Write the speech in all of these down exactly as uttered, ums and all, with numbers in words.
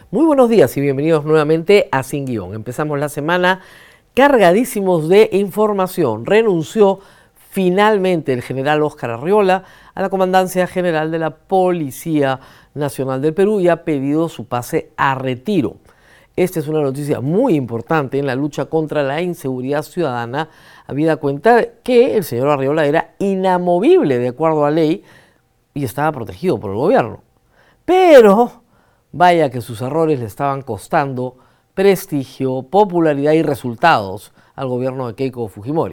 Muy buenos días y bienvenidos nuevamente a Sin Guión. Empezamos la semana cargadísimos de información. Renunció finalmente el general Óscar Arriola a la Comandancia General de la Policía Nacional del Perú y ha pedido su pase a retiro. Esta es una noticia muy importante en la lucha contra la inseguridad ciudadana, habida cuenta que el señor Arriola era inamovible de acuerdo a ley y estaba protegido por el gobierno. Pero vaya que sus errores le estaban costando prestigio, popularidad y resultados al gobierno de Keiko Fujimori.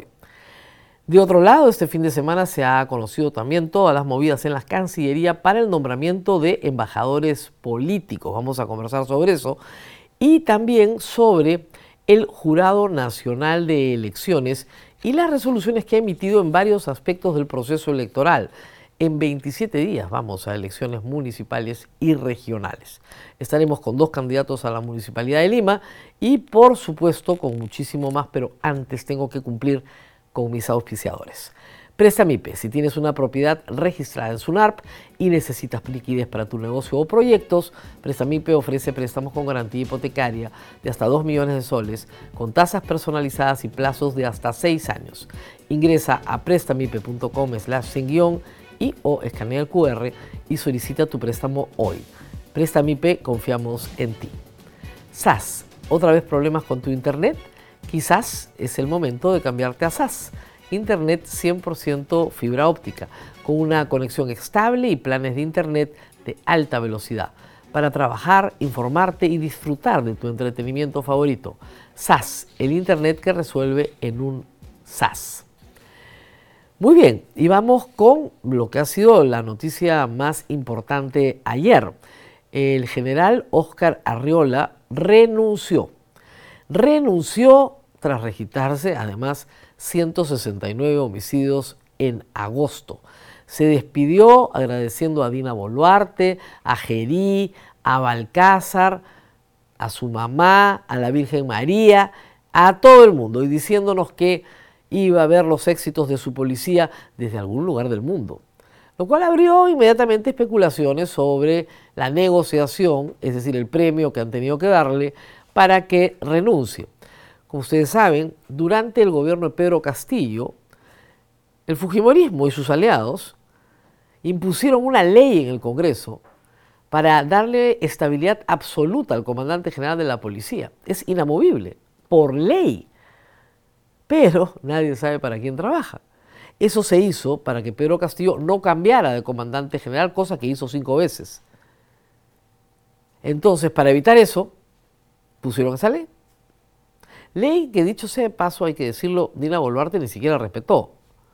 De otro lado, este fin de semana se ha conocido también todas las movidas en la Cancillería para el nombramiento de embajadores políticos. Vamos a conversar sobre eso y también sobre el Jurado Nacional de Elecciones y las resoluciones que ha emitido en varios aspectos del proceso electoral. En veintisiete días vamos a elecciones municipales y regionales. Estaremos con dos candidatos a la Municipalidad de Lima y, por supuesto, con muchísimo más, pero antes tengo que cumplir con mis auspiciadores. Prestamipe, si tienes una propiedad registrada en SUNARP y necesitas liquidez para tu negocio o proyectos, Prestamipe ofrece préstamos con garantía hipotecaria de hasta dos millones de soles, con tasas personalizadas y plazos de hasta seis años. Ingresa a prestamipe.com slash sin guión y o escanea el cu erre y solicita tu préstamo hoy. Prestamipe, confiamos en ti. S A S, ¿otra vez problemas con tu internet? Quizás es el momento de cambiarte a S A S. Internet cien por ciento fibra óptica, con una conexión estable y planes de internet de alta velocidad, para trabajar, informarte y disfrutar de tu entretenimiento favorito. S A S, el internet que resuelve en un S A S. Muy bien, y vamos con lo que ha sido la noticia más importante ayer. El general Óscar Arriola renunció. Renunció tras registrarse, además, ciento sesenta y nueve homicidios en agosto. Se despidió agradeciendo a Dina Boluarte, a Gerí, a Balcázar, a su mamá, a la Virgen María, a todo el mundo, y diciéndonos que iba a ver los éxitos de su policía desde algún lugar del mundo, lo cual abrió inmediatamente especulaciones sobre la negociación, es decir, el premio que han tenido que darle para que renuncie. Como ustedes saben, durante el gobierno de Pedro Castillo, el fujimorismo y sus aliados impusieron una ley en el Congreso para darle estabilidad absoluta al comandante general de la policía. Es inamovible, por ley. Pero nadie sabe para quién trabaja. Eso se hizo para que Pedro Castillo no cambiara de comandante general, cosa que hizo cinco veces. Entonces, para evitar eso, pusieron esa ley. Ley que, dicho sea de paso, hay que decirlo, Dina Boluarte ni siquiera respetó.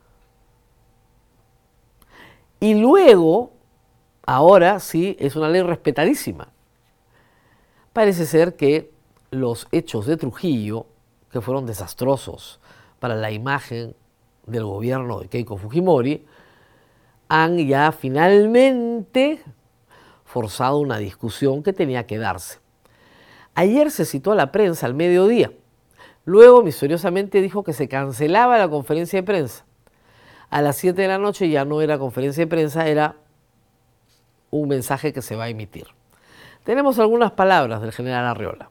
Y luego, ahora sí, es una ley respetadísima. Parece ser que los hechos de Trujillo, que fueron desastrosos para la imagen del gobierno de Keiko Fujimori, han ya finalmente forzado una discusión que tenía que darse. Ayer se citó a la prensa al mediodía. Luego, misteriosamente, dijo que se cancelaba la conferencia de prensa. A las siete de la noche ya no era conferencia de prensa, era un mensaje que se va a emitir. Tenemos algunas palabras del general Arriola.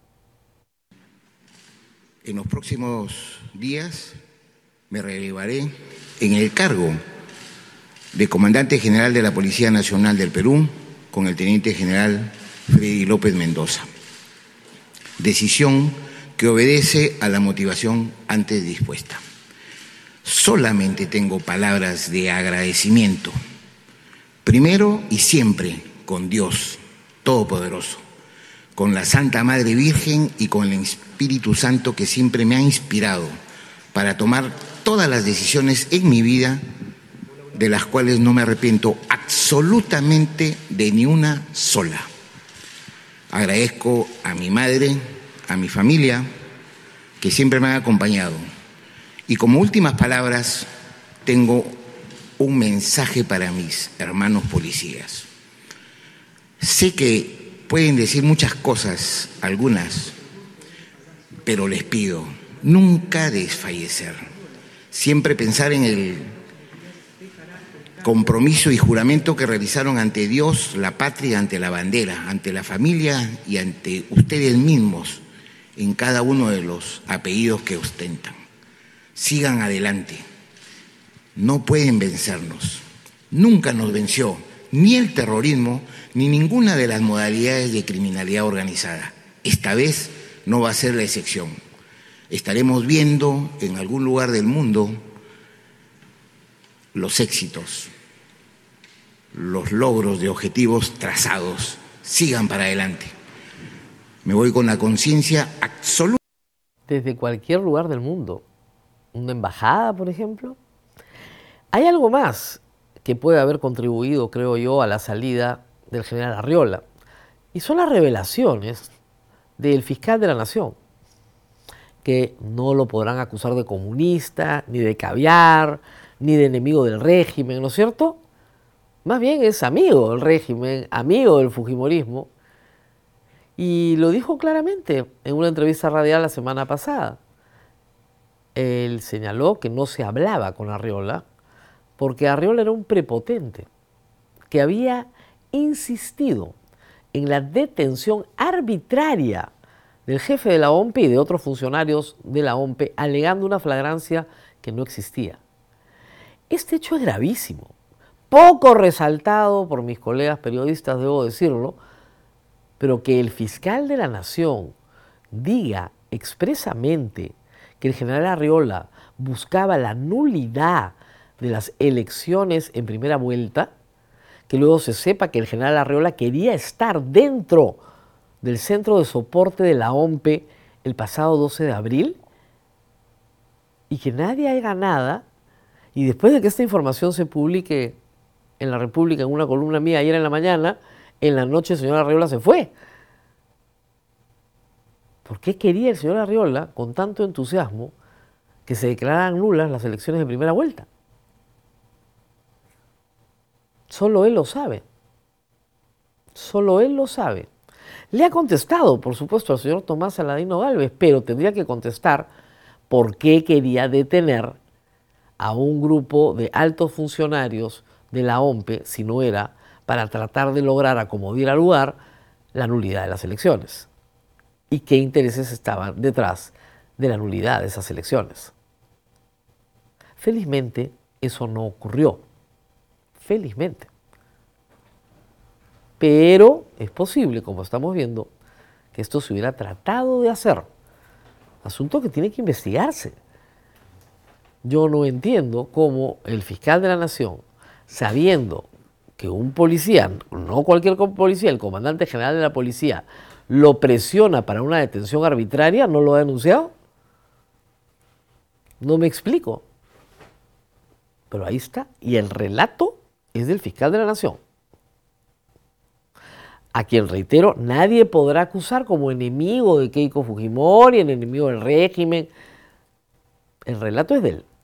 En los próximos días me relevaré en el cargo de Comandante General de la Policía Nacional del Perú con el Teniente General Freddy López Mendoza. Decisión que obedece a la motivación antes dispuesta. Solamente tengo palabras de agradecimiento, primero y siempre con Dios Todopoderoso, con la Santa Madre Virgen y con el Espíritu Santo que siempre me ha inspirado para tomar todas las decisiones en mi vida, de las cuales no me arrepiento absolutamente de ni una sola. Agradezco a mi madre, a mi familia, que siempre me han acompañado. Y como últimas palabras, tengo un mensaje para mis hermanos policías. Sé que pueden decir muchas cosas, algunas, pero les pido nunca desfallecer. Siempre pensar en el compromiso y juramento que realizaron ante Dios, la patria, ante la bandera, ante la familia y ante ustedes mismos en cada uno de los apellidos que ostentan. Sigan adelante. No pueden vencernos. Nunca nos venció ni el terrorismo ni ninguna de las modalidades de criminalidad organizada. Esta vez no va a ser la excepción. Estaremos viendo en algún lugar del mundo los éxitos, los logros de objetivos trazados. Sigan para adelante. Me voy con la conciencia absoluta. Desde cualquier lugar del mundo. Una embajada, por ejemplo. Hay algo más que puede haber contribuido, creo yo, a la salida del general Arriola. Y son las revelaciones del fiscal de la Nación, que no lo podrán acusar de comunista, ni de caviar, ni de enemigo del régimen, ¿no es cierto? Más bien es amigo del régimen, amigo del fujimorismo, y lo dijo claramente en una entrevista radial la semana pasada. Él señaló que no se hablaba con Arriola porque Arriola era un prepotente que había insistido en la detención arbitraria del jefe de la O M P y de otros funcionarios de la O M P, alegando una flagrancia que no existía. Este hecho es gravísimo, poco resaltado por mis colegas periodistas, debo decirlo, pero que el fiscal de la Nación diga expresamente que el general Arriola buscaba la nulidad de las elecciones en primera vuelta, que luego se sepa que el general Arriola quería estar dentro del centro de soporte de la O M P el pasado doce de abril, y que nadie haga nada. Y después de que esta información se publique en La República, en una columna mía ayer en la mañana, en la noche el señor Arriola se fue. ¿Por qué quería el señor Arriola, con tanto entusiasmo, que se declararan nulas las elecciones de primera vuelta? Solo él lo sabe. Solo él lo sabe. Le ha contestado, por supuesto, al señor Tomás Saladino Gálvez, pero tendría que contestar por qué quería detener a un grupo de altos funcionarios de la O M P, si no era para tratar de lograr, a como diera lugar, la nulidad de las elecciones. ¿Y qué intereses estaban detrás de la nulidad de esas elecciones? Felizmente, eso no ocurrió. Felizmente. Pero es posible, como estamos viendo, que esto se hubiera tratado de hacer. Asunto que tiene que investigarse. Yo no entiendo cómo el fiscal de la Nación, sabiendo que un policía, no cualquier policía, el comandante general de la policía, lo presiona para una detención arbitraria, no lo ha denunciado. No me explico. Pero ahí está. Y el relato es del fiscal de la Nación, a quien, reitero, nadie podrá acusar como enemigo de Keiko Fujimori, el enemigo del régimen. El relato es de él.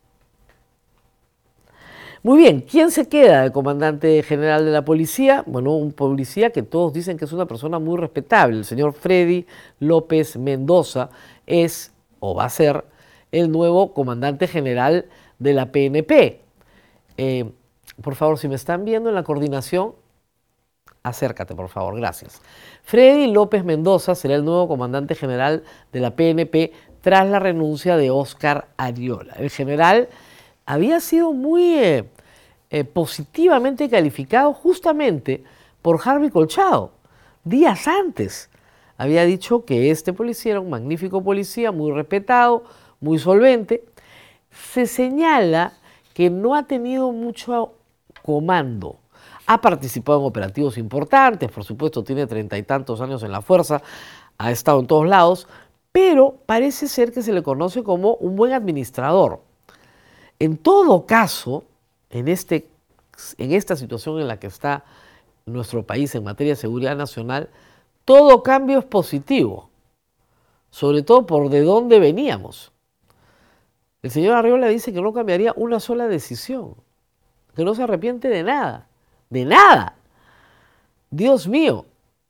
Muy bien, ¿quién se queda de comandante general de la policía? Bueno, un policía que todos dicen que es una persona muy respetable. El señor Freddy López Mendoza es, o va a ser, el nuevo comandante general de la P N P. Eh, por favor, si me están viendo en la coordinación, acércate, por favor, gracias. Freddy López Mendoza será el nuevo comandante general de la P N P tras la renuncia de Óscar Arriola. El general había sido muy eh, eh, positivamente calificado justamente por Harvey Colchado. Días antes había dicho que este policía era un magnífico policía, muy respetado, muy solvente. Se señala que no ha tenido mucho comando. Ha participado en operativos importantes, por supuesto tiene treinta y tantos años en la fuerza, ha estado en todos lados, pero parece ser que se le conoce como un buen administrador. En todo caso, en, este, en esta situación en la que está nuestro país en materia de seguridad nacional, todo cambio es positivo, sobre todo por de dónde veníamos. El señor Arriola dice que no cambiaría una sola decisión, que no se arrepiente de nada, de nada. Dios mío,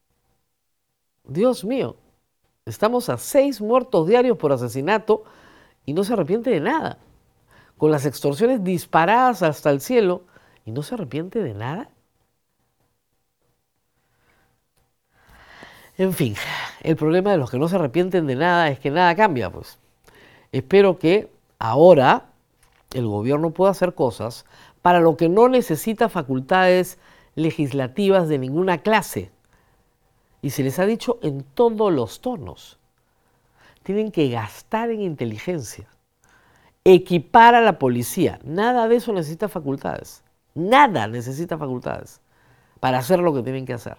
Dios mío, estamos a seis muertos diarios por asesinato y no se arrepiente de nada. Con las extorsiones disparadas hasta el cielo ¿Y no se arrepiente de nada? En fin, el problema de los que no se arrepienten de nada es que nada cambia, pues. Espero que ahora el gobierno pueda hacer cosas para lo que no necesita facultades legislativas de ninguna clase. Y se les ha dicho en todos los tonos. Tienen que gastar en inteligencia, equipar a la policía. Nada de eso necesita facultades. Nada necesita facultades para hacer lo que tienen que hacer.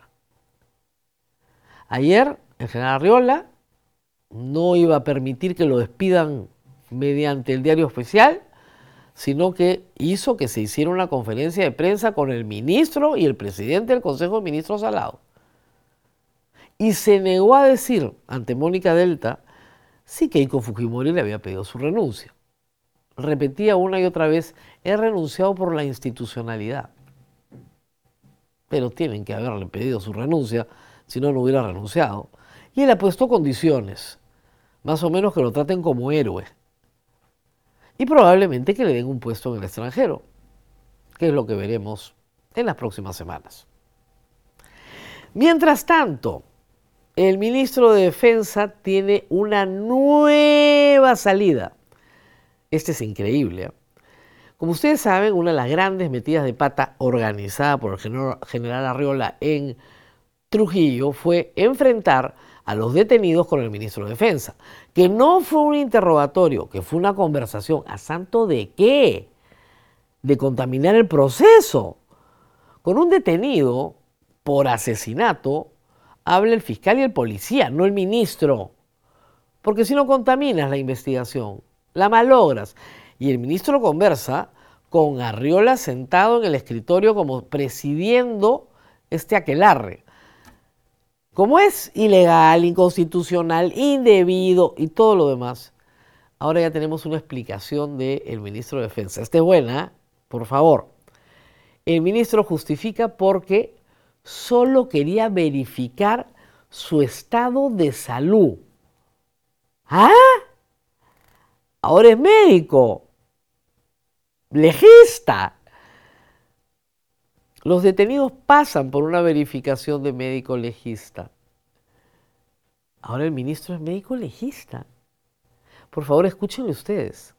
Ayer, el general Arriola no iba a permitir que lo despidan mediante el diario oficial, sino que hizo que se hiciera una conferencia de prensa con el ministro y el presidente del Consejo de Ministros al lado. Y se negó a decir ante Mónica Delta sí que Keiko Fujimori le había pedido su renuncia. Repetía una y otra vez, he renunciado por la institucionalidad. Pero tienen que haberle pedido su renuncia, si no, no hubiera renunciado. Y él ha puesto condiciones, más o menos que lo traten como héroe. Y probablemente que le den un puesto en el extranjero, que es lo que veremos en las próximas semanas. Mientras tanto, el ministro de Defensa tiene una nueva salida. Este es increíble, ¿eh? Como ustedes saben, una de las grandes metidas de pata organizada por el general Arriola en Trujillo fue enfrentar a los detenidos con el ministro de Defensa, que no fue un interrogatorio, que fue una conversación. ¿A santo de qué? De contaminar el proceso. Con un detenido por asesinato habla el fiscal y el policía, no el ministro. Porque si no contaminas la investigación, la malogras. Y el ministro conversa con Arriola sentado en el escritorio como presidiendo este aquelarre. Como es ilegal, inconstitucional, indebido y todo lo demás, ahora ya tenemos una explicación del ministro de Defensa. Esta es buena, por favor. El ministro justifica porque solo quería verificar su estado de salud. ¿Ah? Ahora es médico, legista. Los detenidos pasan por una verificación de médico legista. Ahora el ministro es médico legista. Por favor, escúchenlo ustedes.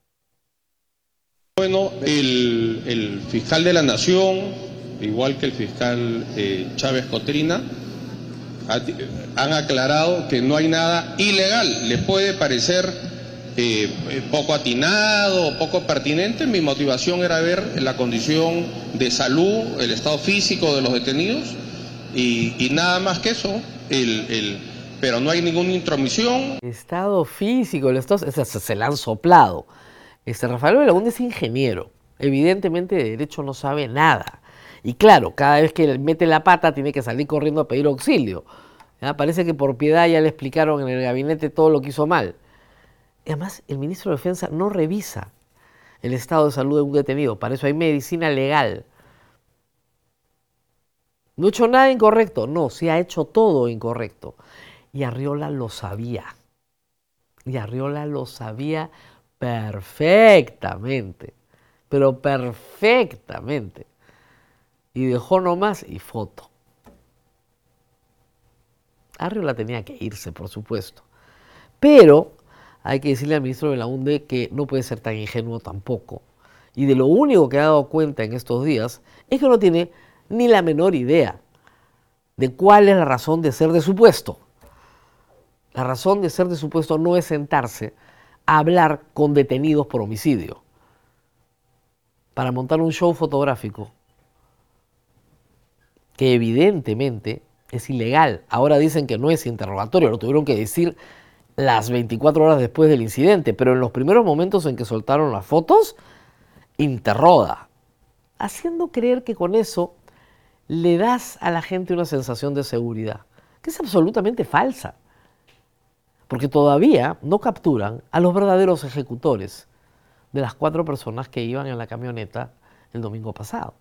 Bueno, el, el fiscal de la Nación, igual que el fiscal eh, Chávez Cotrina, ha, han aclarado que no hay nada ilegal. Les puede parecer Eh, poco atinado, poco pertinente. Mi motivación era ver la condición de salud, el estado físico de los detenidos y, y nada más que eso, el, el, pero no hay ninguna intromisión. Estado físico, el estado, se, se le han soplado. Este Rafael Belaúnde es ingeniero, evidentemente de derecho no sabe nada. Y claro, cada vez que mete la pata tiene que salir corriendo a pedir auxilio. ¿Ya? Parece que por piedad ya le explicaron en el gabinete todo lo que hizo mal. Y además, el ministro de Defensa no revisa el estado de salud de un detenido. Para eso hay medicina legal. No ha hecho nada incorrecto. No, se ha hecho todo incorrecto. Y Arriola lo sabía. Y Arriola lo sabía perfectamente. Pero perfectamente. Y dejó nomás y foto. Arriola tenía que irse, por supuesto. Pero hay que decirle al ministro Belaúnde que no puede ser tan ingenuo tampoco. Y de lo único que ha dado cuenta en estos días es que no tiene ni la menor idea de cuál es la razón de ser de su puesto. La razón de ser de su puesto no es sentarse a hablar con detenidos por homicidio para montar un show fotográfico que evidentemente es ilegal. Ahora dicen que no es interrogatorio, lo tuvieron que decir las veinticuatro horas después del incidente, pero en los primeros momentos en que soltaron las fotos, interroga, haciendo creer que con eso le das a la gente una sensación de seguridad, que es absolutamente falsa, porque todavía no capturan a los verdaderos ejecutores de las cuatro personas que iban en la camioneta el domingo pasado.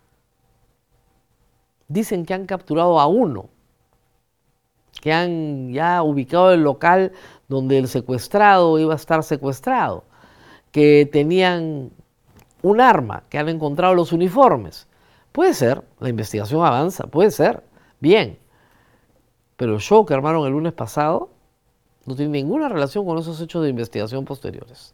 Dicen que han capturado a uno, que han ya ubicado el local donde el secuestrado iba a estar secuestrado, que tenían un arma que han encontrado los uniformes. Puede ser, la investigación avanza, puede ser, bien. Pero el show que armaron el lunes pasado no tiene ninguna relación con esos hechos de investigación posteriores.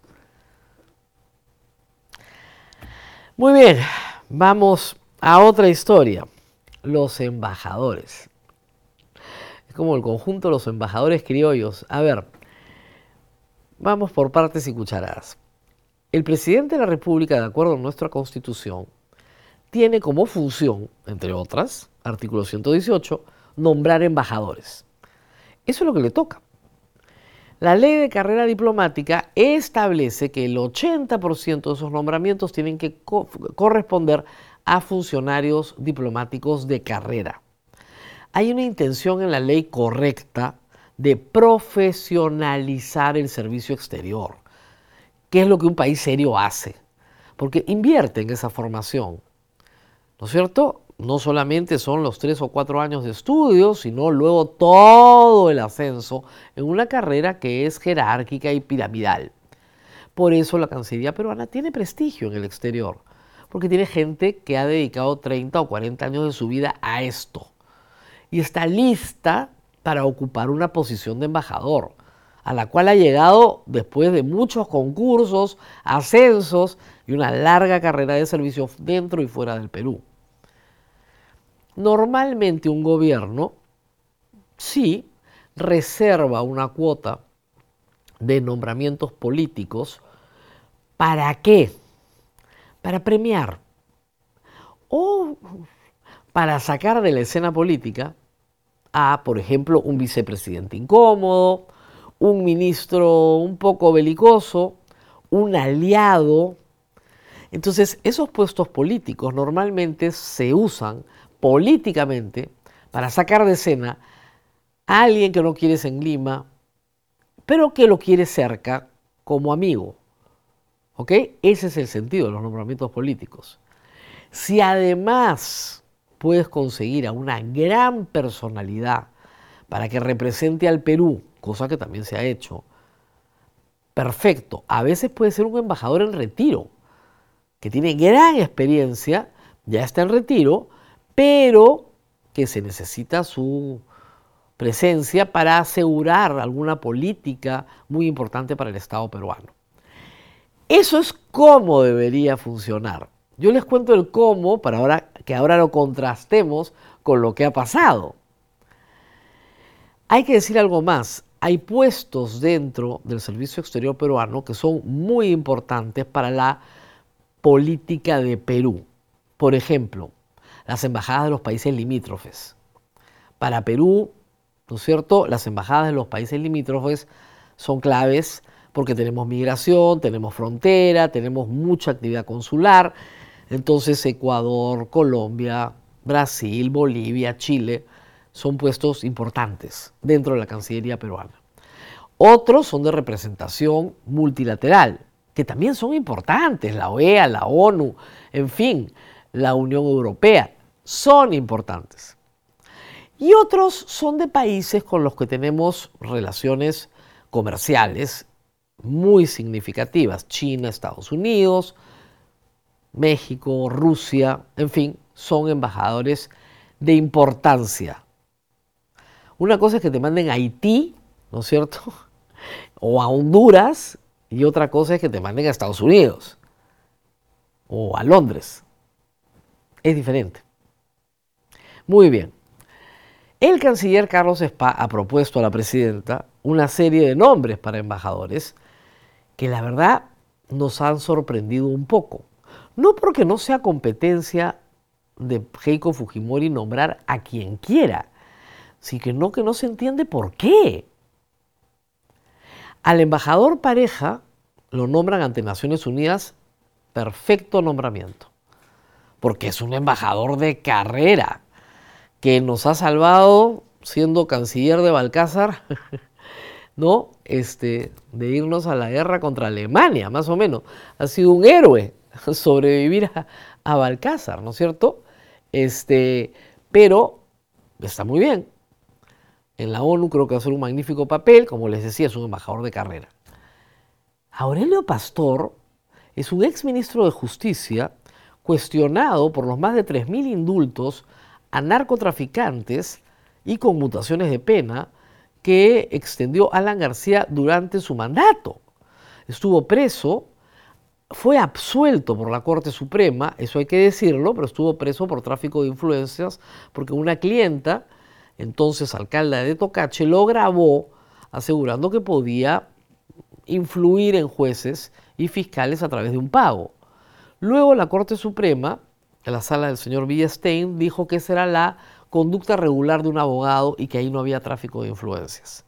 Muy bien, vamos a otra historia. Los embajadores. Es como el conjunto de los embajadores criollos. A ver, vamos por partes y cucharadas. El presidente de la República, de acuerdo a nuestra Constitución, tiene como función, entre otras, artículo ciento dieciocho, nombrar embajadores. Eso es lo que le toca. La ley de carrera diplomática establece que el ochenta por ciento de esos nombramientos tienen que co- corresponder a funcionarios diplomáticos de carrera. Hay una intención en la ley correcta de profesionalizar el servicio exterior, que es lo que un país serio hace, porque invierte en esa formación, ¿no es cierto? No solamente son los tres o cuatro años de estudio, sino luego todo el ascenso en una carrera que es jerárquica y piramidal. Por eso la Cancillería peruana tiene prestigio en el exterior, porque tiene gente que ha dedicado treinta o cuarenta años de su vida a esto y está lista para ocupar una posición de embajador, a la cual ha llegado después de muchos concursos, ascensos y una larga carrera de servicio dentro y fuera del Perú. Normalmente un gobierno sí reserva una cuota de nombramientos políticos. ¿Para qué? Para premiar o para sacar de la escena política a, por ejemplo, un vicepresidente incómodo, un ministro un poco belicoso, un aliado. Entonces, esos puestos políticos normalmente se usan políticamente para sacar de escena a alguien que no quieres en Lima, pero que lo quiere cerca como amigo. ¿Ok? Ese es el sentido de los nombramientos políticos. Si además puedes conseguir a una gran personalidad para que represente al Perú, cosa que también se ha hecho, perfecto. A veces puede ser un embajador en retiro, que tiene gran experiencia, ya está en retiro, pero que se necesita su presencia para asegurar alguna política muy importante para el Estado peruano. Eso es cómo debería funcionar. Yo les cuento el cómo para ahora, que ahora lo contrastemos con lo que ha pasado. Hay que decir algo más. Hay puestos dentro del Servicio Exterior peruano que son muy importantes para la política de Perú. Por ejemplo, las embajadas de los países limítrofes. Para Perú, ¿no es cierto?, las embajadas de los países limítrofes son claves porque tenemos migración, tenemos frontera, tenemos mucha actividad consular. Entonces Ecuador, Colombia, Brasil, Bolivia, Chile son puestos importantes dentro de la Cancillería peruana. Otros son de representación multilateral, que también son importantes, la O E A, la ONU, en fin, la Unión Europea, son importantes. Y otros son de países con los que tenemos relaciones comerciales muy significativas, China, Estados Unidos, México, Rusia, en fin, son embajadores de importancia. Una cosa es que te manden a Haití, ¿no es cierto?, o a Honduras, y otra cosa es que te manden a Estados Unidos o a Londres. Es diferente. Muy bien. El canciller Carlos Spa ha propuesto a la presidenta una serie de nombres para embajadores que la verdad nos han sorprendido un poco. No porque no sea competencia de Keiko Fujimori nombrar a quien quiera, sino que no se entiende por qué. Al embajador Pareja lo nombran ante Naciones Unidas, perfecto nombramiento, porque es un embajador de carrera que nos ha salvado siendo canciller de Balcázar, ¿no? Este, de irnos a la guerra contra Alemania, más o menos. Ha sido un héroe sobrevivir a, a Balcázar, ¿no es cierto? Este, pero está muy bien. En la ONU creo que va a hacer un magnífico papel, como les decía, es un embajador de carrera. Aurelio Pastor es un exministro de Justicia cuestionado por los más de tres mil indultos a narcotraficantes y conmutaciones de pena que extendió Alan García durante su mandato. Estuvo preso, fue absuelto por la Corte Suprema, eso hay que decirlo, pero estuvo preso por tráfico de influencias porque una clienta, entonces alcalde de Tocache, lo grabó asegurando que podía influir en jueces y fiscales a través de un pago. Luego la Corte Suprema, en la sala del señor Villestein, dijo que esa era la conducta regular de un abogado y que ahí no había tráfico de influencias.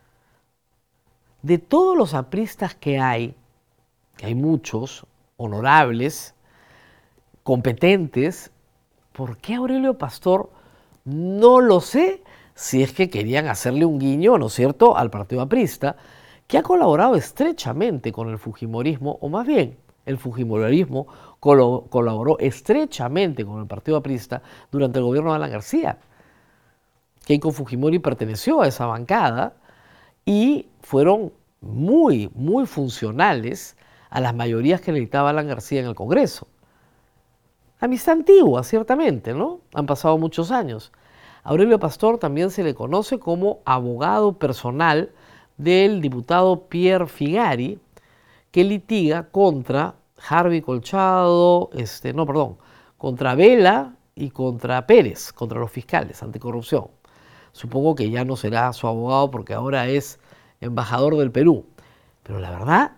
De todos los apristas que hay, que hay muchos, honorables, competentes, ¿por qué Aurelio Pastor? No lo sé, si es que querían hacerle un guiño, ¿no es cierto?, al partido aprista, que ha colaborado estrechamente con el fujimorismo, o más bien, el fujimorismo colo- colaboró estrechamente con el partido aprista durante el gobierno de Alan García. Keiko Fujimori perteneció a esa bancada y fueron muy, muy funcionales a las mayorías que necesitaba Alan García en el Congreso. Amistad antigua, ciertamente, ¿no? Han pasado muchos años. A Aurelio Pastor también se le conoce como abogado personal del diputado Pierre Figari, que litiga contra Harvey Colchado, este, no, perdón, contra Vela y contra Pérez, contra los fiscales anticorrupción. Supongo que ya no será su abogado porque ahora es embajador del Perú. Pero la verdad,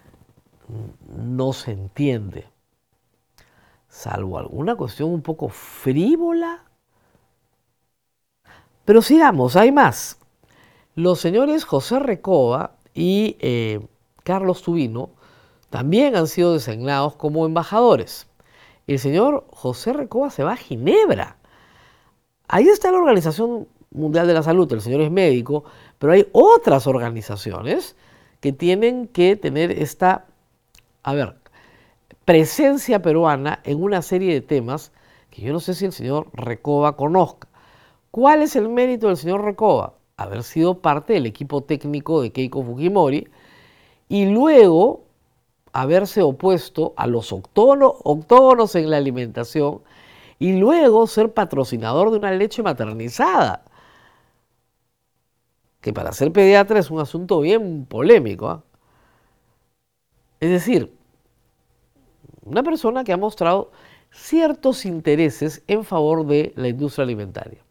no se entiende. Salvo alguna cuestión un poco frívola. Pero sigamos, hay más. Los señores José Recoba y eh, Carlos Tubino también han sido designados como embajadores. El señor José Recoba se va a Ginebra. Ahí está la Organización Mundial de la Salud, el señor es médico, pero hay otras organizaciones que tienen que tener esta, a ver, presencia peruana en una serie de temas que yo no sé si el señor Recoba conozca. ¿Cuál es el mérito del señor Recoba? Haber sido parte del equipo técnico de Keiko Fujimori y luego haberse opuesto a los octógonos, octógonos en la alimentación y luego ser patrocinador de una leche maternizada, que para ser pediatra es un asunto bien polémico, ¿eh? Es decir, una persona que ha mostrado ciertos intereses en favor de la industria alimentaria.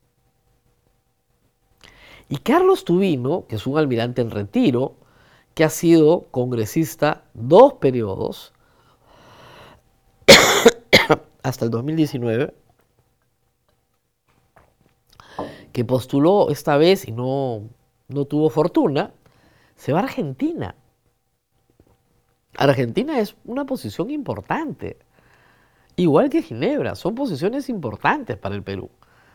Y Carlos Tubino, que es un almirante en retiro, que ha sido congresista dos periodos, hasta el dos mil diecinueve, que postuló esta vez y no, no tuvo fortuna, se va a Argentina. Argentina es una posición importante, igual que Ginebra, son posiciones importantes para el Perú.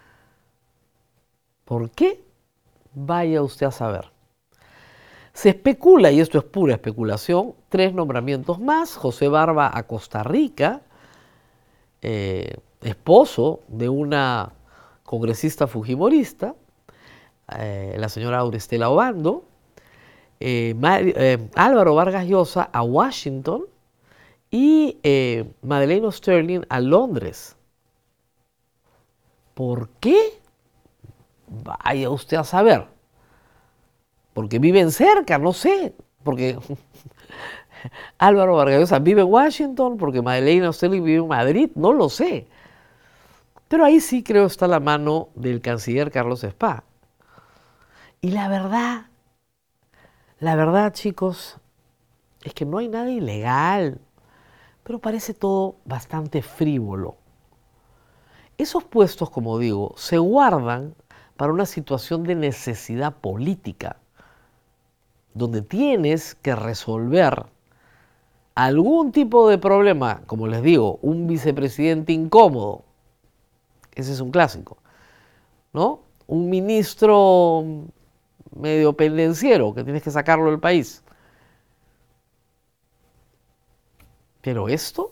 ¿Por qué? Vaya usted a saber. Se especula, y esto es pura especulación, tres nombramientos más: José Barba a Costa Rica, eh, esposo de una congresista fujimorista, eh, la señora Auristela Obando, eh, Mar- eh, Álvaro Vargas Llosa a Washington y eh, Madeleine Sterling a Londres. ¿Por qué? Vaya usted a saber. Porque viven cerca, no sé. Porque Álvaro Vargas Llosa vive en Washington, porque Madeleine Sterling vive en Madrid, no lo sé. Pero ahí sí creo está la mano del canciller Carlos Spa. Y la verdad, la verdad, chicos, es que no hay nada ilegal, pero parece todo bastante frívolo. Esos puestos, como digo, se guardan para una situación de necesidad política, donde tienes que resolver algún tipo de problema, como les digo, un vicepresidente incómodo. Ese es un clásico, ¿no? Un ministro medio pendenciero que tienes que sacarlo del país. Pero esto,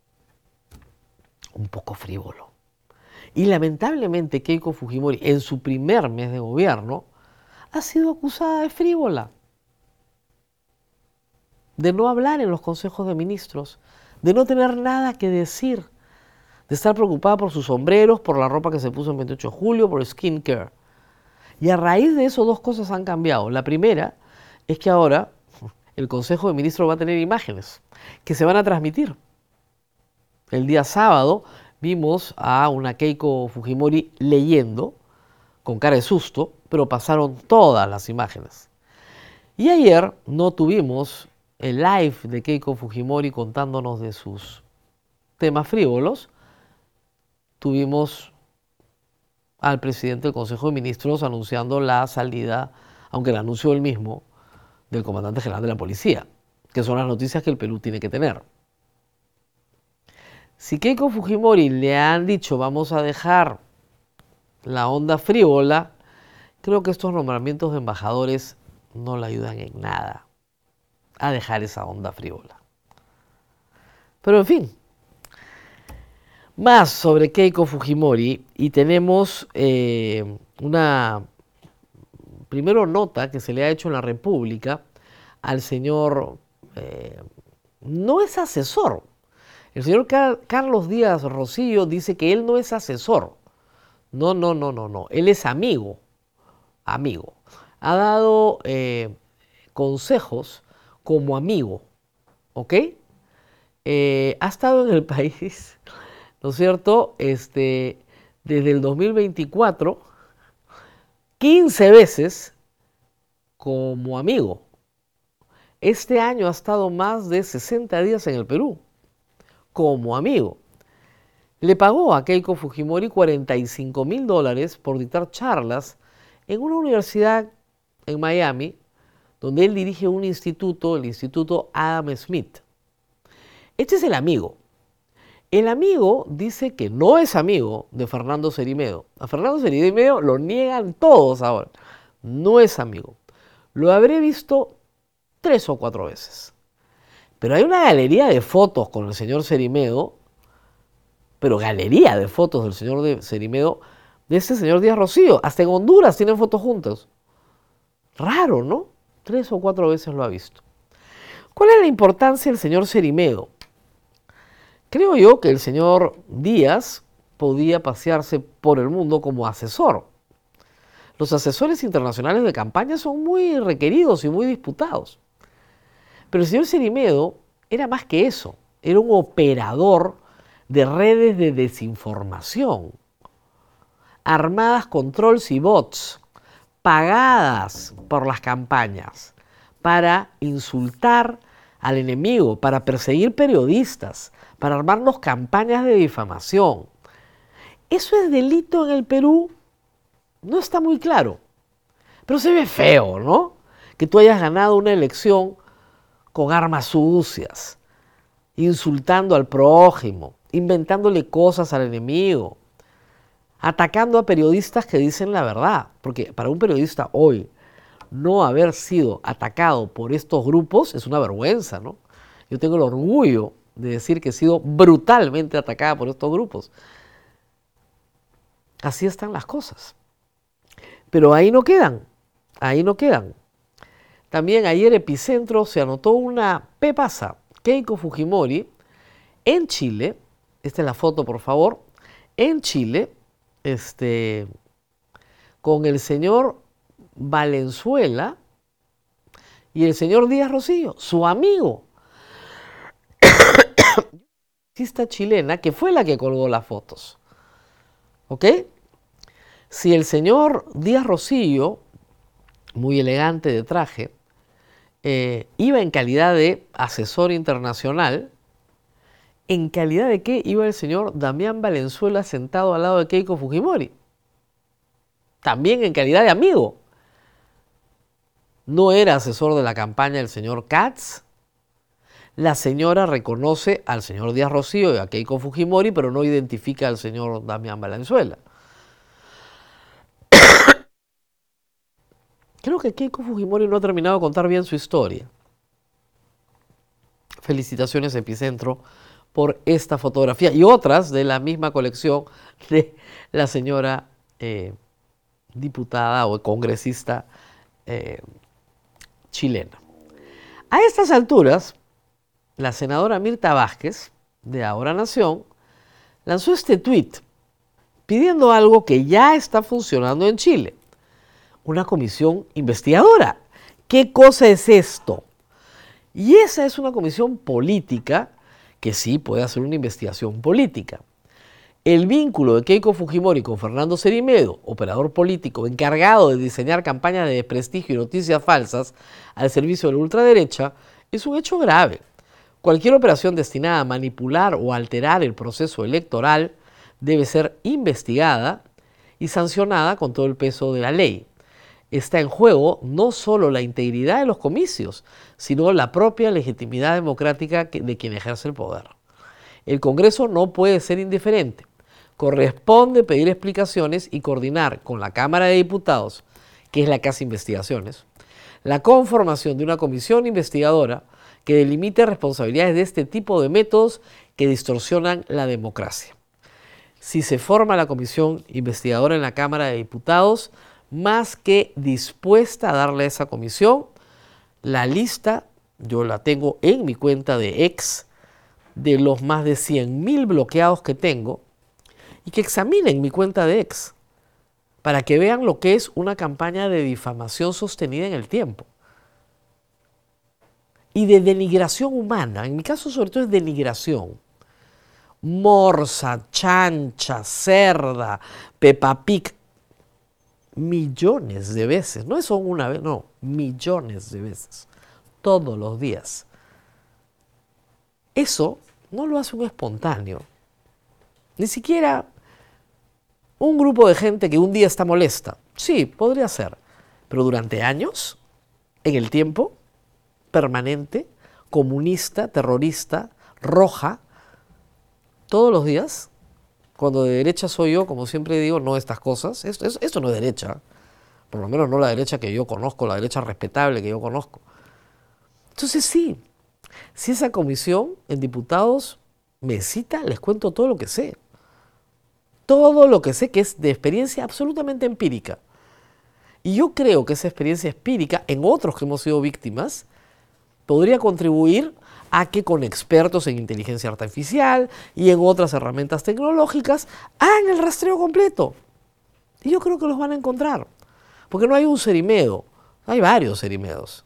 un poco frívolo. Y lamentablemente Keiko Fujimori, en su primer mes de gobierno, ha sido acusada de frívola. de no hablar en los consejos de ministros, de no tener nada que decir, de estar preocupada por sus sombreros, por la ropa que se puso el veintiocho de julio, por el skincare. Y a raíz de eso dos cosas han cambiado. La primera es que ahora el Consejo de Ministros va a tener imágenes que se van a transmitir. El día sábado vimos a una Keiko Fujimori leyendo con cara de susto, pero pasaron todas las imágenes. Y ayer no tuvimos el live de Keiko Fujimori contándonos de sus temas frívolos. Tuvimos al presidente del Consejo de Ministros anunciando la salida, aunque la anunció él mismo, del comandante general de la policía, que son las noticias que el Perú tiene que tener. Si Keiko Fujimori le han dicho vamos a dejar la onda frívola, creo que estos nombramientos de embajadores no le ayudan en nada a dejar esa onda frívola. Pero en fin, más sobre Keiko Fujimori, y tenemos eh, una primero nota que se le ha hecho en la República al señor, eh, no es asesor, el señor Car- Carlos Díaz Rosillo dice que él no es asesor, no, no, no, no, no, él es amigo, amigo, ha dado eh, consejos como amigo, ¿ok? Eh, ha estado en el país, ¿no es cierto? Este, desde el dos mil veinticuatro, quince veces como amigo. Este año ha estado más de sesenta días en el Perú como amigo. Le pagó a Keiko Fujimori cuarenta y cinco mil dólares por dictar charlas en una universidad en Miami, donde él dirige un instituto, el Instituto Adam Smith. Este es el amigo. El amigo dice que no es amigo de Fernando Cerimedo. A Fernando Cerimedo lo niegan todos ahora. No es amigo. Lo habré visto tres o cuatro veces. Pero hay una galería de fotos con el señor Cerimedo, pero galería de fotos del señor de Cerimedo, de ese señor Díaz Rosillo. Hasta en Honduras tienen fotos juntos. Raro, ¿no? Tres o cuatro veces lo ha visto. ¿Cuál es la importancia del señor Cerimedo? Creo yo que el señor Díaz podía pasearse por el mundo como asesor. Los asesores internacionales de campaña son muy requeridos y muy disputados. Pero el señor Cerimedo era más que eso. Era un operador de redes de desinformación, armadas con trolls y bots, pagadas por las campañas para insultar al enemigo, para perseguir periodistas, para armarnos campañas de difamación. ¿Eso es delito en el Perú? No está muy claro, pero se ve feo, ¿no? Que tú hayas ganado una elección con armas sucias, insultando al prójimo, inventándole cosas al enemigo, atacando a periodistas que dicen la verdad, porque para un periodista hoy no haber sido atacado por estos grupos es una vergüenza, ¿no? Yo tengo el orgullo de decir que he sido brutalmente atacada por estos grupos. Así están las cosas. Pero ahí no quedan, ahí no quedan. También ayer Epicentro se anotó una pepaza. Keiko Fujimori en Chile, esta es la foto por favor, en Chile, este, con el señor Valenzuela y el señor Díaz Rosillo, su amigo. Artista chilena que fue la que colgó las fotos. ¿Ok? Si el señor Díaz Rosillo, muy elegante de traje, eh, iba en calidad de asesor internacional, ¿en calidad de qué iba el señor Damián Valenzuela sentado al lado de Keiko Fujimori? También en calidad de amigo. No era asesor de la campaña del señor Katz. La señora reconoce al señor Díaz Rosillo y a Keiko Fujimori, pero no identifica al señor Damián Valenzuela. Creo que Keiko Fujimori no ha terminado de contar bien su historia. Felicitaciones Epicentro por esta fotografía y otras de la misma colección de la señora eh, diputada o congresista eh, chilena. A estas alturas, la senadora Mirta Vázquez, de Ahora Nación, lanzó este tuit pidiendo algo que ya está funcionando en Chile, una comisión investigadora. ¿Qué cosa es esto? Y esa es una comisión política que sí puede hacer una investigación política. El vínculo de Keiko Fujimori con Fernando Cerimedo, operador político encargado de diseñar campañas de desprestigio y noticias falsas al servicio de la ultraderecha, es un hecho grave. Cualquier operación destinada a manipular o alterar el proceso electoral debe ser investigada y sancionada con todo el peso de la ley. Está en juego no solo la integridad de los comicios, sino la propia legitimidad democrática de quien ejerce el poder. El Congreso no puede ser indiferente. Corresponde pedir explicaciones y coordinar con la Cámara de Diputados, que es la que hace investigaciones, la conformación de una comisión investigadora que delimite responsabilidades de este tipo de métodos que distorsionan la democracia. Si se forma la comisión investigadora en la Cámara de Diputados, más que dispuesta a darle a esa comisión la lista, yo la tengo en mi cuenta de ex, de los más de cien mil bloqueados que tengo, y que examinen mi cuenta de ex para que vean lo que es una campaña de difamación sostenida en el tiempo y de denigración humana. En mi caso sobre todo es denigración. Morsa, chancha, cerda, Peppa Pig, millones de veces, no son una vez, no, millones de veces, todos los días. Eso no lo hace un espontáneo. Ni siquiera un grupo de gente que un día está molesta. Sí, podría ser. Pero durante años, en el tiempo, permanente, comunista, terrorista, roja, todos los días, cuando de derecha soy yo, como siempre digo, no estas cosas. Esto, esto, esto no es derecha. Por lo menos no la derecha que yo conozco, la derecha respetable que yo conozco. Entonces sí, si esa comisión en diputados me cita, les cuento todo lo que sé. Todo lo que sé, que es de experiencia absolutamente empírica. Y yo creo que esa experiencia empírica, en otros que hemos sido víctimas, podría contribuir a que con expertos en inteligencia artificial y en otras herramientas tecnológicas hagan el rastreo completo. Y yo creo que los van a encontrar. Porque no hay un Cerimedo, hay varios Cerimedos.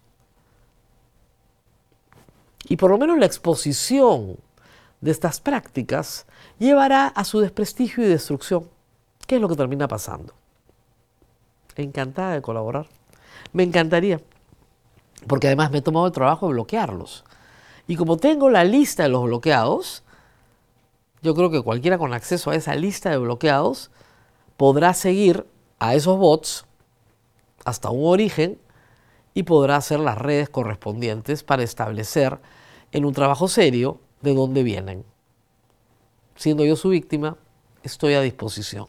Y por lo menos la exposición de estas prácticas llevará a su desprestigio y destrucción. ¿Qué es lo que termina pasando? Encantada de colaborar. Me encantaría. Porque además me he tomado el trabajo de bloquearlos. Y como tengo la lista de los bloqueados, yo creo que cualquiera con acceso a esa lista de bloqueados podrá seguir a esos bots hasta un origen y podrá hacer las redes correspondientes para establecer en un trabajo serio de dónde vienen. Siendo yo su víctima, estoy a disposición.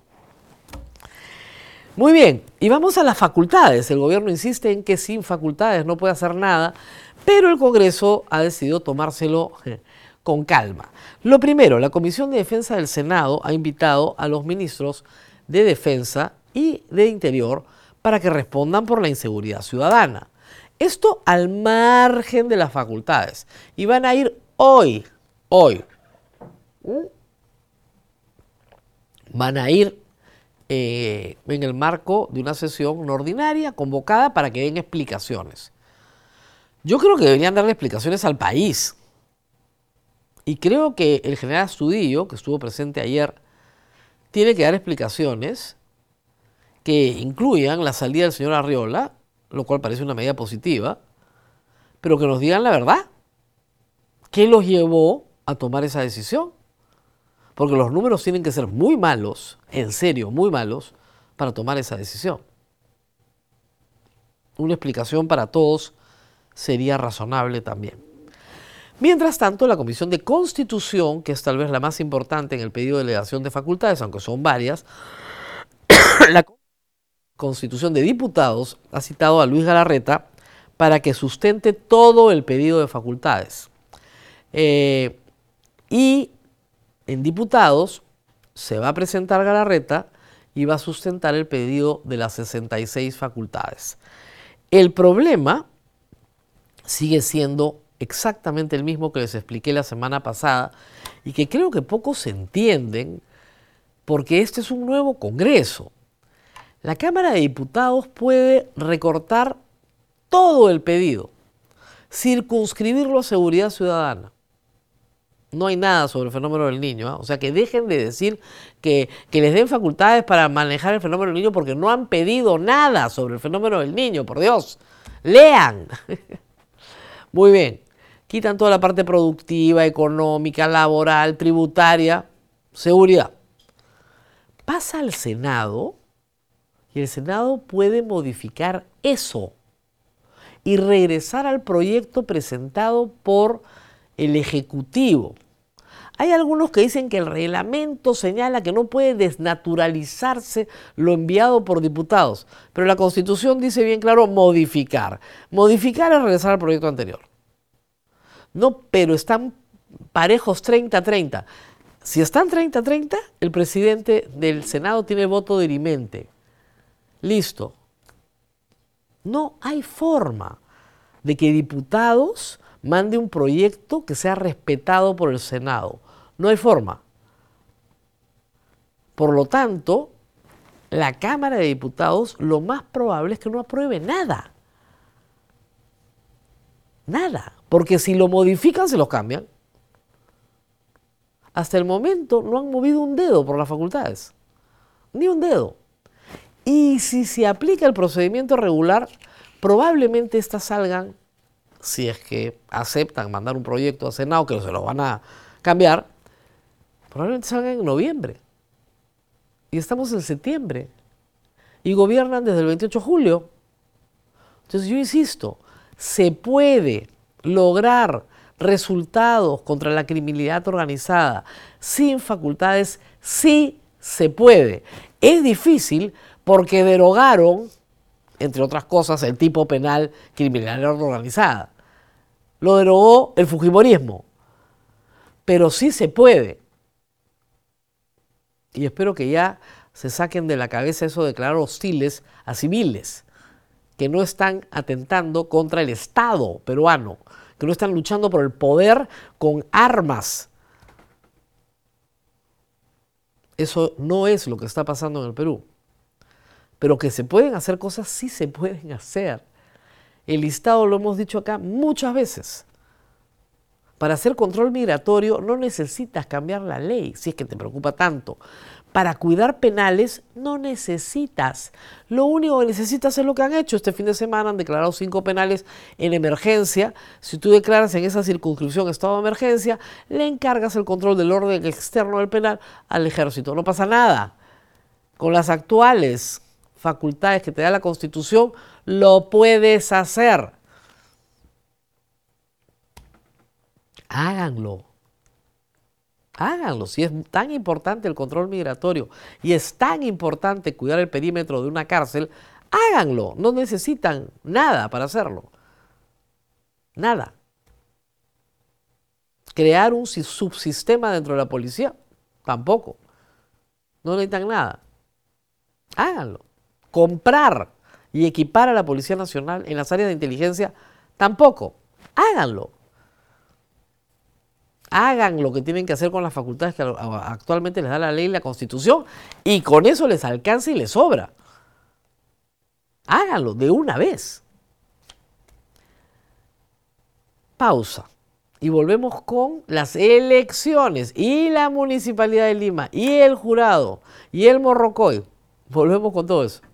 Muy bien, y vamos a las facultades. El gobierno insiste en que sin facultades no puede hacer nada, pero el Congreso ha decidido tomárselo con calma. Lo primero, la Comisión de Defensa del Senado ha invitado a los ministros de Defensa y de Interior para que respondan por la inseguridad ciudadana. Esto al margen de las facultades. Y van a ir hoy, hoy. Van a ir eh, en el marco de una sesión no ordinaria convocada para que den explicaciones. Yo creo que deberían darle explicaciones al país. Y creo que el general Astudillo, que estuvo presente ayer, tiene que dar explicaciones que incluyan la salida del señor Arriola, lo cual parece una medida positiva, pero que nos digan la verdad. ¿Qué los llevó a tomar esa decisión? Porque los números tienen que ser muy malos, en serio, muy malos, para tomar esa decisión. Una explicación para todos sería razonable también. Mientras tanto, la Comisión de Constitución, que es tal vez la más importante en el pedido de delegación de facultades, aunque son varias, la Constitución de Diputados ha citado a Luis Galarreta para que sustente todo el pedido de facultades. Eh, y en Diputados se va a presentar Galarreta y va a sustentar el pedido de las sesenta y seis facultades. El problema sigue siendo exactamente el mismo que les expliqué la semana pasada y que creo que pocos entienden porque este es un nuevo Congreso. La Cámara de Diputados puede recortar todo el pedido, circunscribirlo a seguridad ciudadana. No hay nada sobre el fenómeno del niño, ¿eh? O sea, que dejen de decir que, que les den facultades para manejar el fenómeno del niño porque no han pedido nada sobre el fenómeno del niño, por Dios. ¡Lean! Muy bien. Quitan toda la parte productiva, económica, laboral, tributaria, seguridad. Pasa al Senado y el Senado puede modificar eso y regresar al proyecto presentado por el Ejecutivo. Hay algunos que dicen que el reglamento señala que no puede desnaturalizarse lo enviado por diputados, pero la Constitución dice bien claro modificar. Modificar es regresar al proyecto anterior. No, pero están parejos treinta a treinta. Si están treinta a treinta, el presidente del Senado tiene voto dirimente. Listo. No hay forma de que diputados mande un proyecto que sea respetado por el Senado. No hay forma. Por lo tanto, la Cámara de Diputados lo más probable es que no apruebe nada. Nada. Porque si lo modifican, se los cambian. Hasta el momento no han movido un dedo por las facultades. Ni un dedo. Y si se aplica el procedimiento regular, probablemente estas salgan, si es que aceptan mandar un proyecto al Senado, que se lo van a cambiar, probablemente salgan en noviembre. Y estamos en septiembre. Y gobiernan desde el veintiocho de julio. Entonces yo insisto, se puede lograr resultados contra la criminalidad organizada sin facultades, sí se puede. Es difícil porque derogaron, entre otras cosas, el tipo penal criminalidad organizada. Lo derogó el fujimorismo, pero sí se puede. Y espero que ya se saquen de la cabeza eso de declarar hostiles a civiles que no están atentando contra el Estado peruano, que no están luchando por el poder con armas. Eso no es lo que está pasando en el Perú. Pero que se pueden hacer cosas, sí se pueden hacer. El listado lo hemos dicho acá muchas veces. Para hacer control migratorio no necesitas cambiar la ley, si es que te preocupa tanto. Para cuidar penales no necesitas. Lo único que necesitas es lo que han hecho. Este fin de semana han declarado cinco penales en emergencia. Si tú declaras en esa circunscripción estado de emergencia, le encargas el control del orden externo del penal al ejército. No pasa nada. Con las actuales facultades que te da la Constitución, lo puedes hacer. Háganlo. Háganlo. Si es tan importante el control migratorio y es tan importante cuidar el perímetro de una cárcel, háganlo. No necesitan nada para hacerlo. Nada. Crear un subsistema dentro de la policía, tampoco. No necesitan nada. Háganlo. Comprar y equipar a la Policía Nacional en las áreas de inteligencia, tampoco. Háganlo. Hagan lo que tienen que hacer con las facultades que actualmente les da la ley y la Constitución y con eso les alcanza y les sobra. Háganlo de una vez. Pausa. Y volvemos con las elecciones y la Municipalidad de Lima y el jurado y el Morrocoy. Volvemos con todo eso.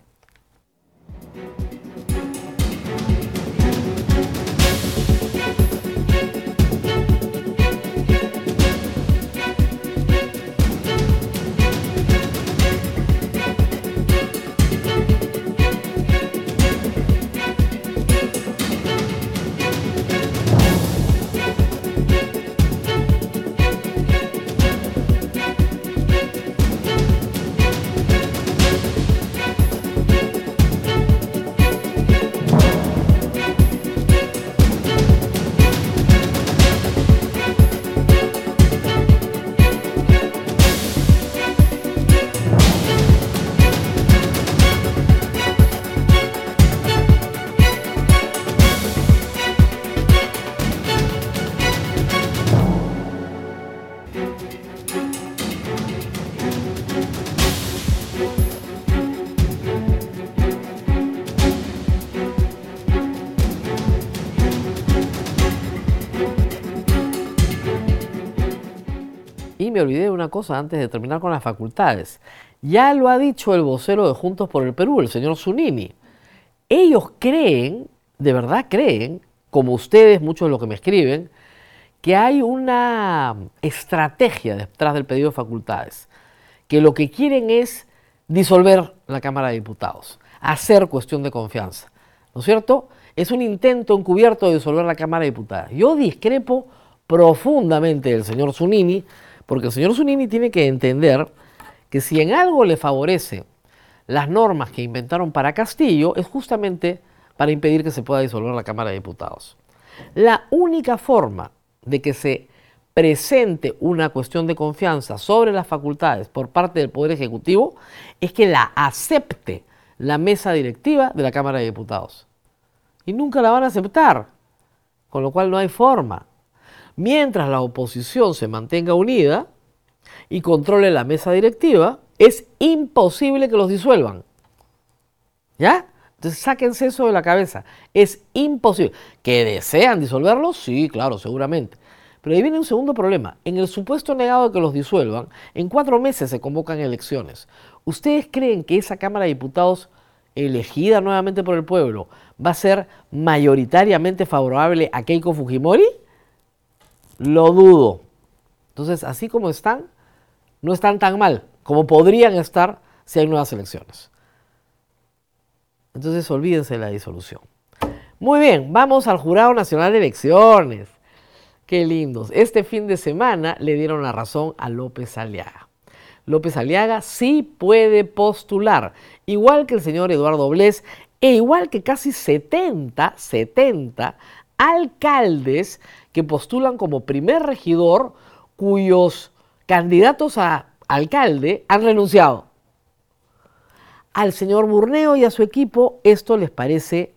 me olvidé de una cosa antes de terminar con las facultades. Ya lo ha dicho el vocero de Juntos por el Perú, el señor Zunini. Ellos creen, de verdad creen, como ustedes, muchos de los que me escriben, que hay una estrategia detrás del pedido de facultades, que lo que quieren es disolver la Cámara de Diputados, hacer cuestión de confianza, ¿no es cierto? Es un intento encubierto de disolver la Cámara de Diputados. Yo discrepo profundamente del señor Zunini, porque el señor Zunini tiene que entender que si en algo le favorece las normas que inventaron para Castillo, es justamente para impedir que se pueda disolver la Cámara de Diputados. La única forma de que se presente una cuestión de confianza sobre las facultades por parte del Poder Ejecutivo es que la acepte la mesa directiva de la Cámara de Diputados. Y nunca la van a aceptar, con lo cual no hay forma. Mientras la oposición se mantenga unida y controle la mesa directiva, es imposible que los disuelvan. ¿Ya? Entonces sáquense eso de la cabeza. Es imposible. ¿Que desean disolverlos? Sí, claro, seguramente. Pero ahí viene un segundo problema. En el supuesto negado de que los disuelvan, en cuatro meses se convocan elecciones. ¿Ustedes creen que esa Cámara de Diputados elegida nuevamente por el pueblo va a ser mayoritariamente favorable a Keiko Fujimori? Lo dudo. Entonces, así como están, no están tan mal como podrían estar si hay nuevas elecciones. Entonces, olvídense de la disolución. Muy bien, vamos al Jurado Nacional de Elecciones. Qué lindos. Este fin de semana le dieron la razón a López Aliaga. López Aliaga sí puede postular, igual que el señor Eduardo Bless, e igual que casi setenta, setenta alcaldes que postulan como primer regidor, cuyos candidatos a alcalde han renunciado. Al señor Burneo y a su equipo esto les parece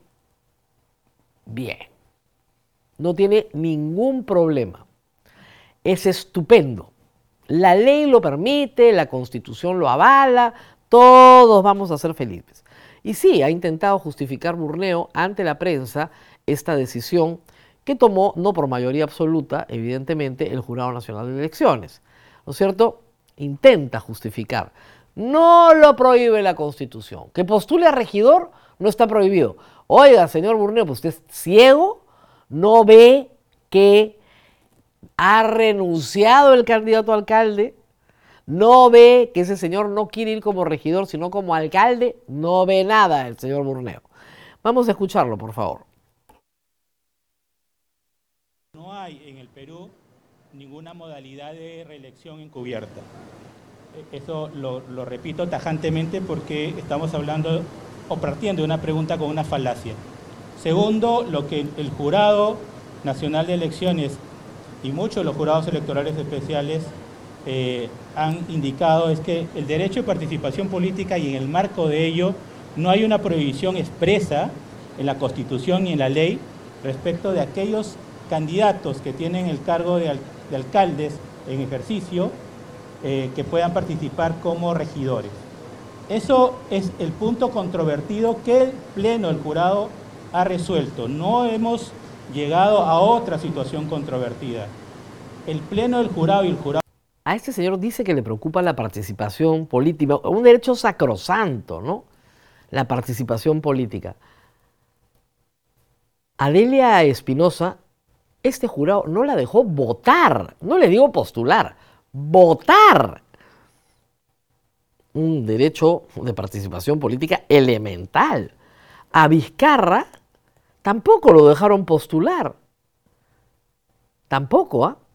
bien. No tiene ningún problema. Es estupendo. La ley lo permite, la Constitución lo avala, todos vamos a ser felices. Y sí, ha intentado justificar Burneo ante la prensa esta decisión que tomó, no por mayoría absoluta, evidentemente, el Jurado Nacional de Elecciones. ¿No es cierto? Intenta justificar. No lo prohíbe la Constitución. Que postule a regidor no está prohibido. Oiga, señor Burneo, pues usted es ciego, no ve que ha renunciado el candidato a alcalde, no ve que ese señor no quiere ir como regidor, sino como alcalde, no ve nada el señor Burneo. Vamos a escucharlo, por favor. No hay en el Perú ninguna modalidad de reelección encubierta. Eso lo, lo repito tajantemente porque estamos hablando o partiendo de una pregunta con una falacia. Segundo, lo que el Jurado Nacional de Elecciones y muchos de los jurados electorales especiales eh, han indicado es que el derecho de participación política y en el marco de ello no hay una prohibición expresa en la Constitución ni en la ley respecto de aquellos candidatos que tienen el cargo de, al, de alcaldes en ejercicio eh, que puedan participar como regidores. Eso es el punto controvertido que el Pleno del Jurado ha resuelto. No hemos llegado a otra situación controvertida. El Pleno del Jurado y el Jurado... A este señor dice que le preocupa la participación política, un derecho sacrosanto, ¿no? La participación política. Adelia Espinosa, este jurado no la dejó votar, no le digo postular, votar. Un derecho de participación política elemental. A Vizcarra tampoco lo dejaron postular. Tampoco, ¿ah? ¿eh?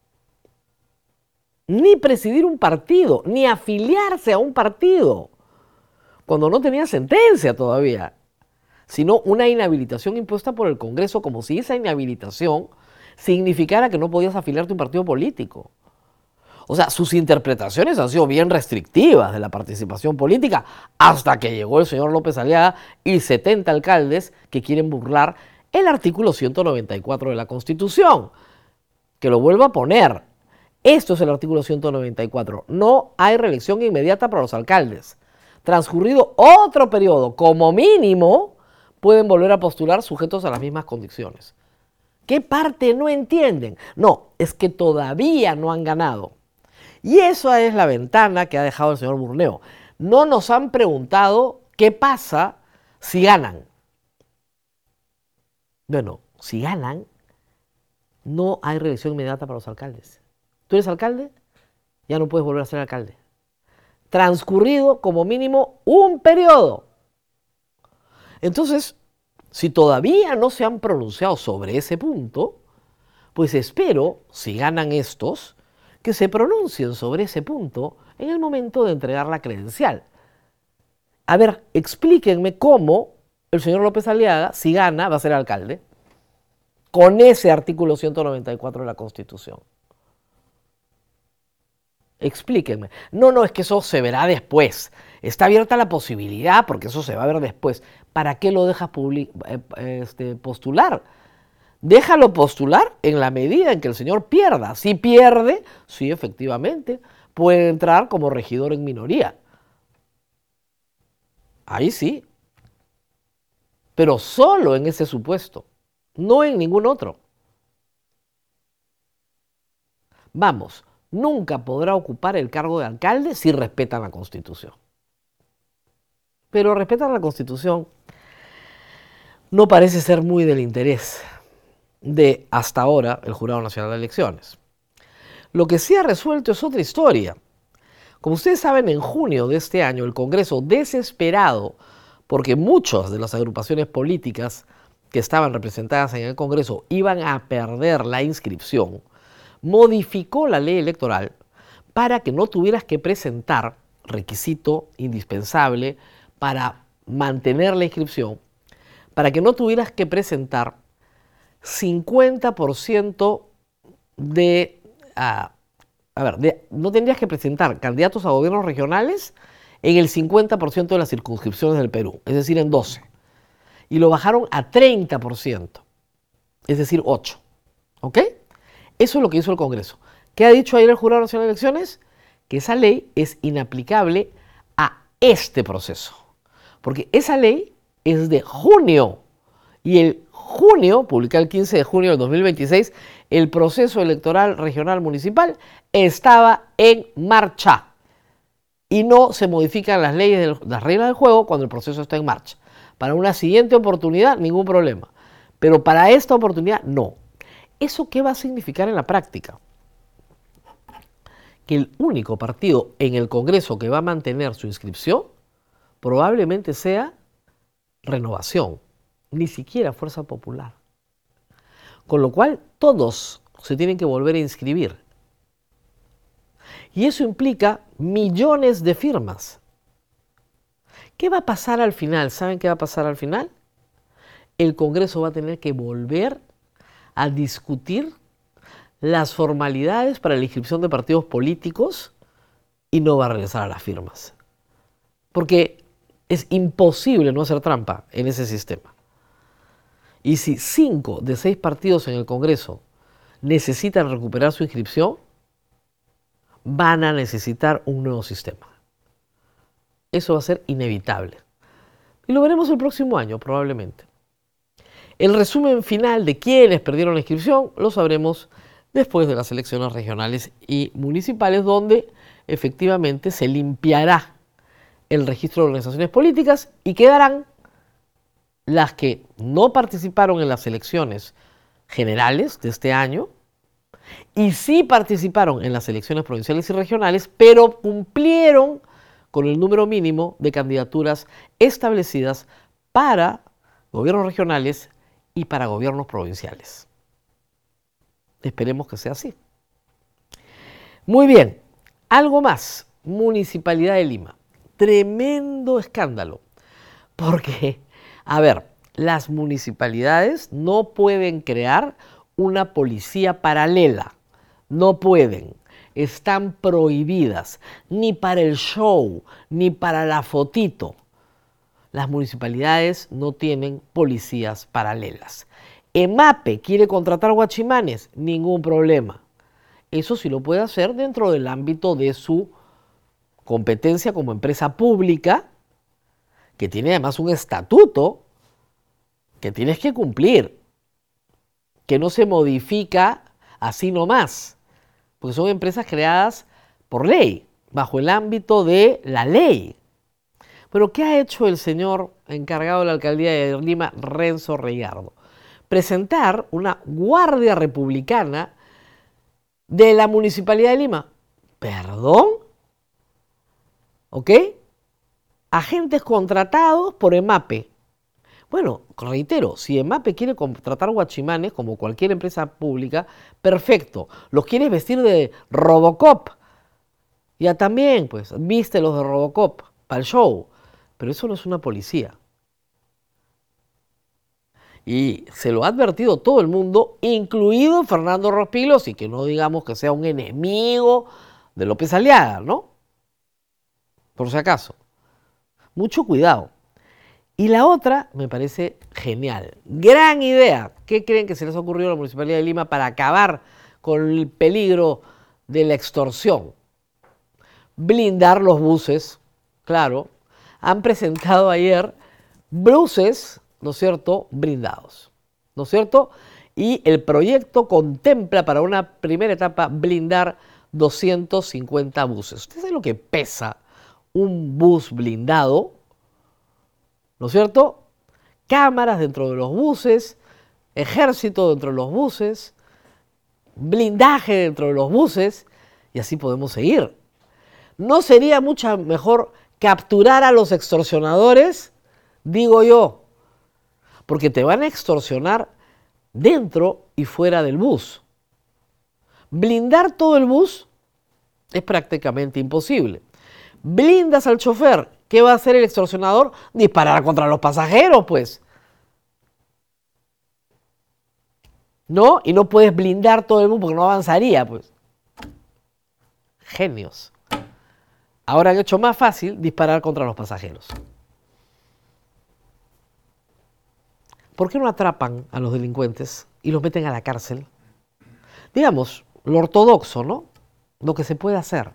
Ni presidir un partido, ni afiliarse a un partido, cuando no tenía sentencia todavía, sino una inhabilitación impuesta por el Congreso, como si esa inhabilitación significara que no podías afiliarte a un partido político. O sea, sus interpretaciones han sido bien restrictivas de la participación política, hasta que llegó el señor López Aliaga y setenta alcaldes que quieren burlar el artículo ciento noventa y cuatro de la Constitución, que lo vuelvo a poner. Esto es el artículo ciento noventa y cuatro. No hay reelección inmediata para los alcaldes. Transcurrido otro periodo, como mínimo, pueden volver a postular sujetos a las mismas condiciones. ¿Qué parte no entienden? No, es que todavía no han ganado. Y esa es la ventana que ha dejado el señor Burneo. No nos han preguntado qué pasa si ganan. Bueno, si ganan, no hay reelección inmediata para los alcaldes. ¿Tú eres alcalde? Ya no puedes volver a ser alcalde. Transcurrido como mínimo un periodo. Entonces, si todavía no se han pronunciado sobre ese punto, pues espero, si ganan estos, que se pronuncien sobre ese punto en el momento de entregar la credencial. A ver, explíquenme cómo el señor López Aliaga, si gana, va a ser alcalde, con ese artículo ciento noventa y cuatro de la Constitución. Explíquenme. No, no, es que eso se verá después. Está abierta la posibilidad, porque eso se va a ver después. ¿Para qué lo dejas eh, este, postular? Déjalo postular en la medida en que el señor pierda. Si pierde, sí, efectivamente, puede entrar como regidor en minoría. Ahí sí. Pero solo en ese supuesto, no en ningún otro. Vamos, nunca podrá ocupar el cargo de alcalde si respetan la Constitución. Pero respetar la Constitución no parece ser muy del interés de, hasta ahora, el Jurado Nacional de Elecciones. Lo que sí ha resuelto es otra historia. Como ustedes saben, en junio de este año, el Congreso, desesperado, porque muchas de las agrupaciones políticas que estaban representadas en el Congreso iban a perder la inscripción, modificó la ley electoral para que no tuvieras que presentar, requisito indispensable para mantener la inscripción, para que no tuvieras que presentar cincuenta por ciento de, uh, a ver, de, no tendrías que presentar candidatos a gobiernos regionales en el cincuenta por ciento de las circunscripciones del Perú, es decir, en doce. Y lo bajaron a treinta por ciento, es decir, ocho. ¿Ok? Eso es lo que hizo el Congreso. ¿Qué ha dicho ayer el Jurado Nacional de Elecciones? Que esa ley es inaplicable a este proceso. Porque esa ley es de junio. Y el junio, publicado el quince de junio del dos mil veintiséis, el proceso electoral regional municipal estaba en marcha. Y no se modifican las leyes, de las reglas del juego cuando el proceso está en marcha. Para una siguiente oportunidad, ningún problema. Pero para esta oportunidad, no. ¿Eso qué va a significar en la práctica? Que el único partido en el Congreso que va a mantener su inscripción probablemente sea Renovación, ni siquiera Fuerza Popular. Con lo cual, todos se tienen que volver a inscribir. Y eso implica millones de firmas. ¿Qué va a pasar al final? ¿Saben qué va a pasar al final? El Congreso va a tener que volver a discutir las formalidades para la inscripción de partidos políticos y no va a regresar a las firmas. Porque es imposible no hacer trampa en ese sistema. Y si cinco de seis partidos en el Congreso necesitan recuperar su inscripción, van a necesitar un nuevo sistema. Eso va a ser inevitable. Y lo veremos el próximo año, probablemente. El resumen final de quiénes perdieron la inscripción lo sabremos después de las elecciones regionales y municipales, donde efectivamente se limpiará el registro de organizaciones políticas y quedarán las que no participaron en las elecciones generales de este año y sí participaron en las elecciones provinciales y regionales, pero cumplieron con el número mínimo de candidaturas establecidas para gobiernos regionales y para gobiernos provinciales. Esperemos que sea así. Muy bien, algo más. Municipalidad de Lima. Tremendo escándalo. Porque, a ver, las municipalidades no pueden crear una policía paralela. No pueden. Están prohibidas. Ni para el show, ni para la fotito. Las municipalidades no tienen policías paralelas. EMAPE quiere contratar guachimanes, ningún problema. Eso sí lo puede hacer dentro del ámbito de su competencia como empresa pública, que tiene además un estatuto que tienes que cumplir, que no se modifica así nomás, porque son empresas creadas por ley, bajo el ámbito de la ley. Pero ¿qué ha hecho el señor encargado de la alcaldía de Lima, Renzo Reguardo? Presentar una guardia republicana de la Municipalidad de Lima. ¿Perdón? ¿Ok? Agentes contratados por EMAPE. Bueno, reitero, si EMAPE quiere contratar guachimanes, como cualquier empresa pública, perfecto. Los quieres vestir de Robocop. Ya también, pues, vístelos de Robocop para el show. Pero eso no es una policía. Y se lo ha advertido todo el mundo, incluido Fernando Rospigliosi, y que no digamos que sea un enemigo de López Aliaga, ¿no? Por si acaso. Mucho cuidado. Y la otra me parece genial. Gran idea. ¿Qué creen que se les ha ocurrido a la Municipalidad de Lima para acabar con el peligro de la extorsión? Blindar los buses. Claro. Han presentado ayer buses, ¿no es cierto?, blindados. ¿No es cierto? Y el proyecto contempla para una primera etapa blindar doscientos cincuenta buses. ¿Usted sabe lo que pesa un bus blindado? ¿No es cierto? Cámaras dentro de los buses, ejército dentro de los buses, blindaje dentro de los buses, y así podemos seguir. ¿No sería mucho mejor capturar a los extorsionadores? Digo yo, porque te van a extorsionar dentro y fuera del bus. Blindar todo el bus es prácticamente imposible. Blindas al chofer. ¿Qué va a hacer el extorsionador? Disparar contra los pasajeros, pues. ¿No? Y no puedes blindar todo el bus porque no avanzaría, pues. Genios. Ahora han hecho más fácil disparar contra los pasajeros. ¿Por qué no atrapan a los delincuentes y los meten a la cárcel? Digamos, lo ortodoxo, ¿no? Lo que se puede hacer.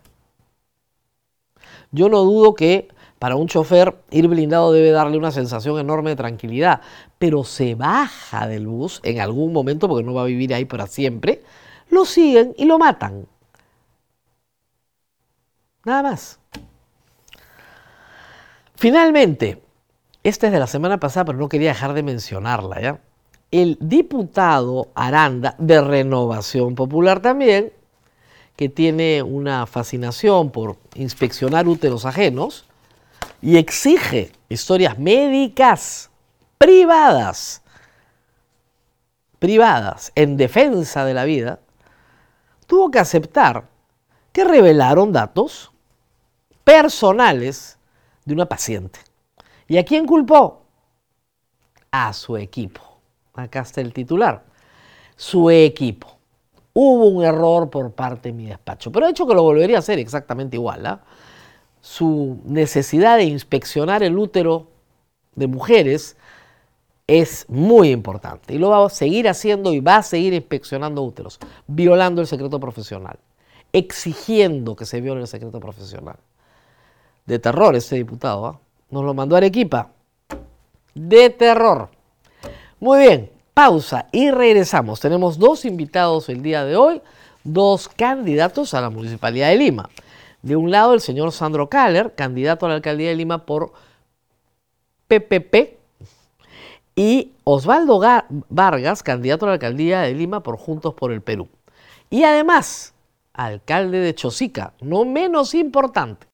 Yo no dudo que para un chofer ir blindado debe darle una sensación enorme de tranquilidad, pero se baja del bus en algún momento porque no va a vivir ahí para siempre, lo siguen y lo matan. Nada más. Finalmente, esta es de la semana pasada, pero no quería dejar de mencionarla, ¿ya? El diputado Aranda, de Renovación Popular también, que tiene una fascinación por inspeccionar úteros ajenos y exige historias médicas privadas, privadas, en defensa de la vida, tuvo que aceptar que revelaron datos personales de una paciente. ¿Y a quién culpó? A su equipo. Acá está el titular. Su equipo. Hubo un error por parte de mi despacho, pero de hecho que lo volvería a hacer exactamente igual. ¿eh? Su necesidad de inspeccionar el útero de mujeres es muy importante y lo va a seguir haciendo y va a seguir inspeccionando úteros, violando el secreto profesional, exigiendo que se viole el secreto profesional. De terror este diputado, ¿eh? Nos lo mandó Arequipa. De terror. Muy bien. Pausa y regresamos. Tenemos dos invitados el día de hoy, dos candidatos a la Municipalidad de Lima. De un lado, el señor Sandro Kaller, candidato a la Alcaldía de Lima por P P P, y Osvaldo Vargas, candidato a la Alcaldía de Lima por Juntos por el Perú. Y además, alcalde de Chosica, no menos importante.